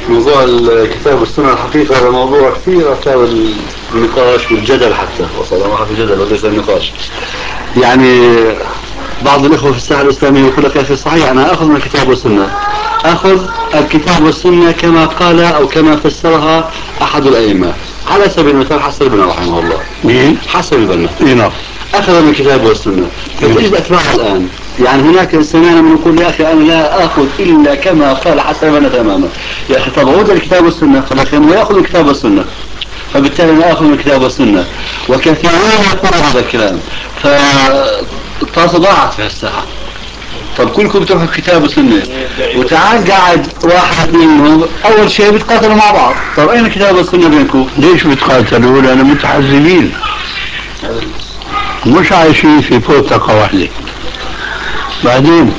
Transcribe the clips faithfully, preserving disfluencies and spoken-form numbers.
موضوع الكتاب والسنة الحقيقة هذا موضوع كثير أثار النقاش والجدل، حتى وصل ما في جدل وليس النقاش. يعني بعض الإخوة في الساحة الإسلامية يقول لك يا أخي صحيح أنا أخذ من الكتاب والسنة، أخذ الكتاب والسنة كما قال أو كما فسرها أحد الأئمة، على سبيل المثال حسن البنا رحمه الله. مين؟ حسن البنا. نعم. أخذ من الكتاب والسنة، فتجد أتباعه الآن. يعني هناك إنسان من يقول يا أخي أنا لا أخذ إلا كما قال حسن البنا تماما. يا أخي طب عود الكتاب والسنة، فالأخير يأخذ الكتاب والسنة، فبالتالي أنا آخذ من الكتاب والسنة. وكثيرون يقولون هذا الكلام، فتصدعت في الساحة. طب كلكم بتروحوا كتاب وسنة، وتعال قاعد واحد منهم أول شيء بيتقاتلوا مع بعض. طب أين الكتاب والسنة بينكم؟ ليش بيتقاتلوا؟ لأنهم متحزبين، مش عايشين في بوتقة واحدة. بعدين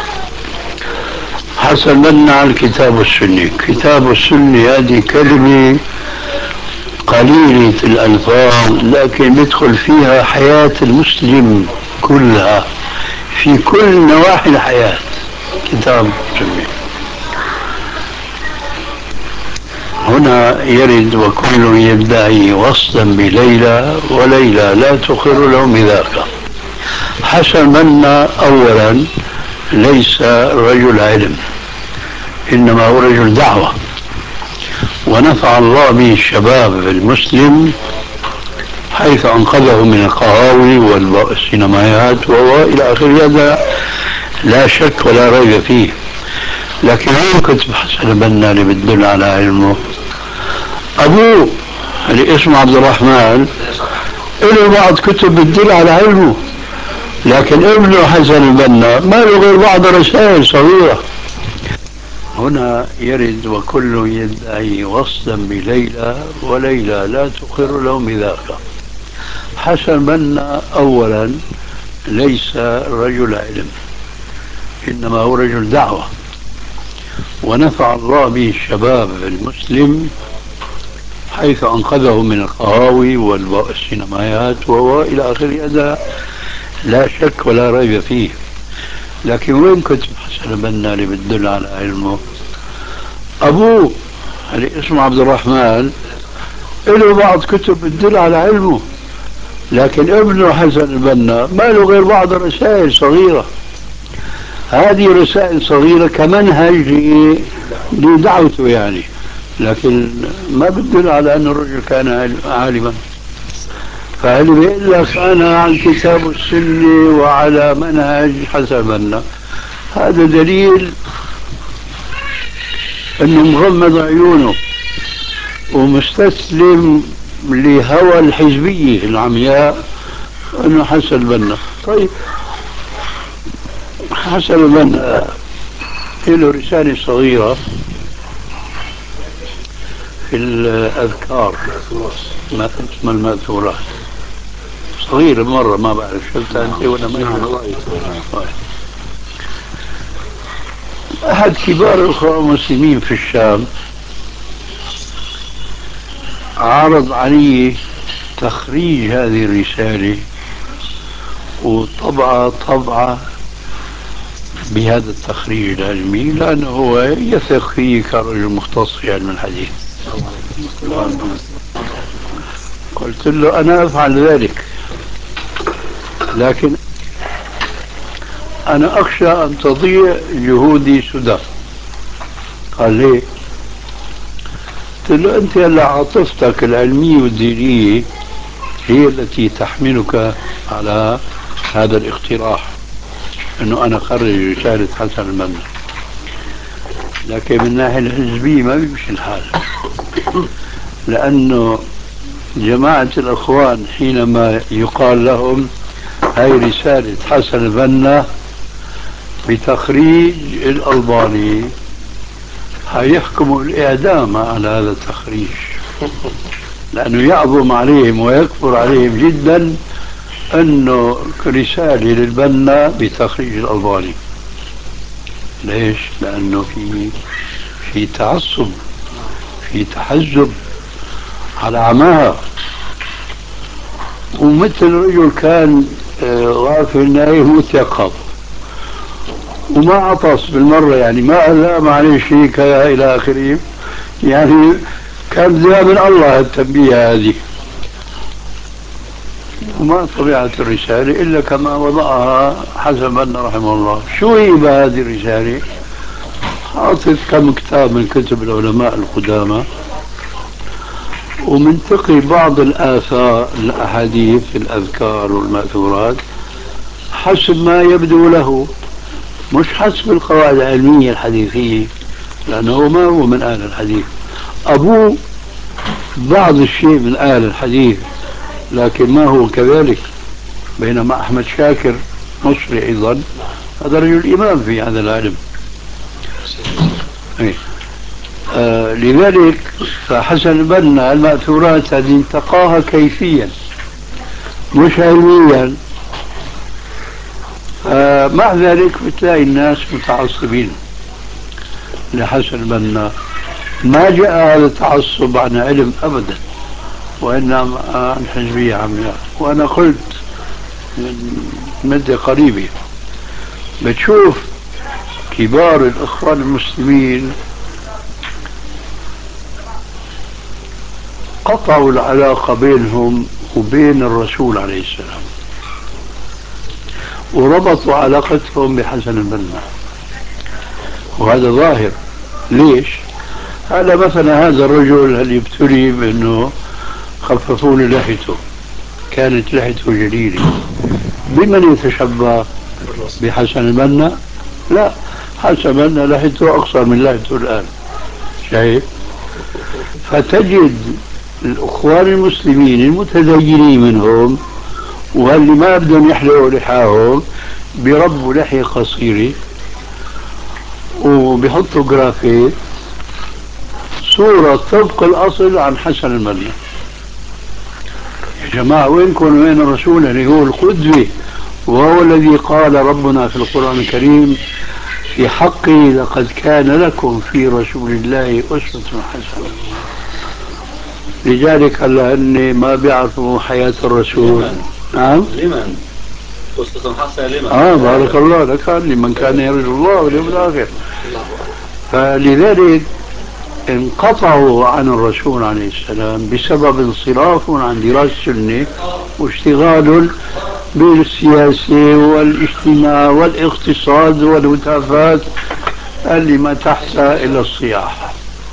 حسن بنا على الكتاب والسنة. كتاب والسنة هذه كلمة قليلة الألفاظ، لكن يدخل فيها حياة المسلم كلها في كل نواحي الحياة. كتاب والسنة هنا يرد وكل يدعي وصلا بليلى وليلى لا تقر له بذاك. حسن بنا أولا ليس رجل علم، إنما هو رجل دعوة، ونفع الله به الشباب المسلم حيث أنقذه من القهاوي والسينمائيات وإلى آخره. هذا لا شك ولا ريب فيه. لكن وين كتب حسن البنا اللي بتدل على علمه؟ أبوه اللي اسمه عبد الرحمن له بعض كتب بتدل على علمه، لكن ابنه حسن البنا ما له غير بعض رسائل صغيرة. هنا يرد وكل يدعي وصلا بليلى وليلى لا تقر له بذاك. حسن بنا أولا ليس رجل علم، إنما هو رجل دعوة، ونفع الله به الشباب المسلم حيث أنقذه من القهاوي والسينمائيات وإلى آخره. هذا لا شك ولا ريب فيه. لكن وين كتب حسن البنا اللي بتدل على علمه؟ أبوه اللي اسمه عبد الرحمن له بعض كتب بتدل على علمه، لكن ابنه حسن البنا ما له غير بعض رسائل صغيرة. هذه رسائل صغيرة كمنهج لدعوته يعني، لكن ما بتدل على أن الرجل كان عالما. فهل بيقول لك أنا على الكتاب والسنة وعلى منهج حسن البنا، هذا دليل أنه مغمض عيونه ومستسلم لهوى الحزبية العمياء أنه حسن البنا. طيب حسن البنا له رسالة صغيرة في الأذكار ما اسمها المأثورات، صغيرة مرة ما بعرف شفتها أنت ولا ما؟ أحد كبار الأخوة المسلمين في الشام عرض علي تخريج هذه الرسالة وطبعة طبعة بهذا التخريج العلمي، لأنه هو يثق فيه كرجل مختص في علم الحديث. قلت له أنا أفعل ذلك، لكن أنا أخشى أن تضيع جهودي سدى. قال ليه؟ قلت له أنت هلا عاطفتك العلمية والدينية هي التي تحملك على هذا الاقتراح أنه أنا أخرج رسالة حسن البنا، لكن من الناحية الحزبية ما بيمشي الحال، لأنه جماعة الأخوان حينما يقال لهم هاي رسالة حسن البنا بتخريج الألباني هيحكموا الإعدام على هذا التخريج، لأنه يعظم عليهم ويكفر عليهم جدا أنه رسالة للبنا بتخريج الألباني. ليش؟ لأنه في في تعصب، في تحزب على عماها. ومثل رجل كان غافل نايم متيقظ وما عطس بالمرة، يعني ما قال لا معلش هيك إلى آخره، يعني كان بدها من الله التنبيه هذه. وما طبيعة الرسالة إلا كما وضعها حسن البنا رحمه الله. شو هي هذه الرسالة؟ حاطط كم كتاب من كتب العلماء القدامى، ومنتقي بعض الآثار الأحاديث الأذكار والمأثورات حسب ما يبدو له، مش حسب القواعد العلمية الحديثية، لأنه ما هو من أهل الحديث. أبوه بعض الشيء من أهل الحديث لكن ما هو كذلك. بينما أحمد شاكر مصري أيضا، هذا رجل إمام في هذا العلم. إيه. آه لذلك فحسن البنا المأثورات هذه انتقاها كيفيا مش علميا. آه مع ذلك بتلاقي الناس متعصبين لحسن البنا. ما جاء هذا التعصب عن علم أبدا، وإنما عن حزبية عمياء. وأنا قلت من مدة قريبة بتشوف كبار الإخوان المسلمين قطعوا العلاقة بينهم وبين الرسول عليه السلام، وربطوا علاقتهم بحسن البنا، وهذا ظاهر. ليش؟ هذا مثلا هذا الرجل اللي ابتلي بأنه خففوا له لحيته، كانت لحيته جليلة، بمن يتشبه؟ بحسن البنا؟ لا، حسن البنا لحيته أقصر من لحيته الآن، شايف؟ فتجد الأخوان المسلمين المتدينين منهم واللي ما بدهم يحلقوا لحاهم بيربوا لحية قصيرة وبيحطوا جرافيت صورة طبق الأصل عن حسن البنا. يا جماعة وينكم وين الرسول اللي هو القدوة، وهو الذي قال ربنا في القرآن الكريم في حقه لقد كان لكم في رسول الله أسوة حسنة. لذلك هلا هن ما بيعرفوا حياة الرسول. لمن؟ نعم؟ لمن؟ أسوة حسنة لمن؟ آه بارك الله لك، لمن كان يرجو الله واليوم الآخر. فلذلك انقطعوا عن الرسول عليه السلام بسبب انصرافهم عن دراسة السنة واشتغال بالسياسة والاجتماع والاقتصاد والهتافات اللي ما تحتها إلا الصياح.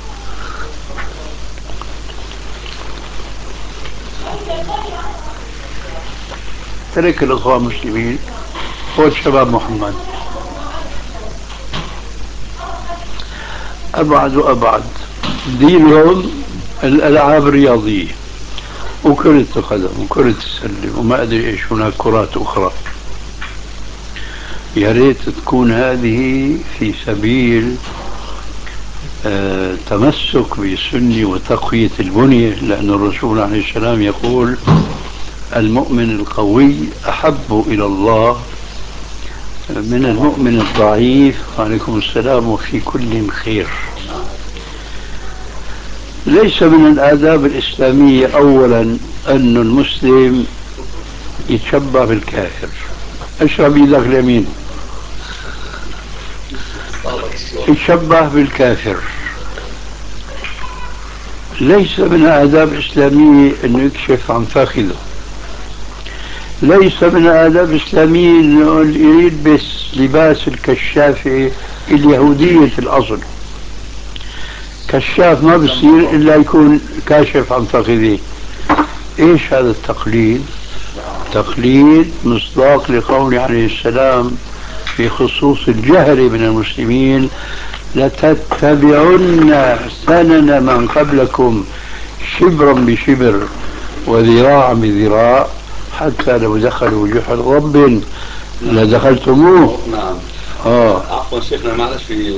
ترك الأخوة المسلمين هو شباب محمد أبعد وأبعد. دينهم الألعاب الرياضية وكرة القدم وكرة السلة وما أدري إيش، هناك كرات أخرى. يا ريت تكون هذه في سبيل آه تمسك بالسنة وتقوية البنية، لأن الرسول عليه السلام يقول المؤمن القوي أحب إلى الله من المؤمن الضعيف. وعليكم السلام. وفي كل خير. ليس من الآداب الإسلامية أولا أن المسلم يتشبه بالكافر. اشرب بيدك اليمين. يتشبه بالكافر. ليس من الآداب الإسلامية أنه يكشف عن فخذه. ليس من الآداب الإسلامية أنه يلبس لباس الكشافة اليهودية الأصل. كشاف ما بصير إلا يكون كاشف عن فخذه. إيش هذا التقليد؟ تقليد مصداق لقول عليه السلام في خصوص الجهل من المسلمين لتتبعن سنن من قبلكم شبرا بشبر وذراعا بذراع حتى لو دخلوا جحر رب لدخلتموه. نعم. آه. عفوا شيخنا معلش في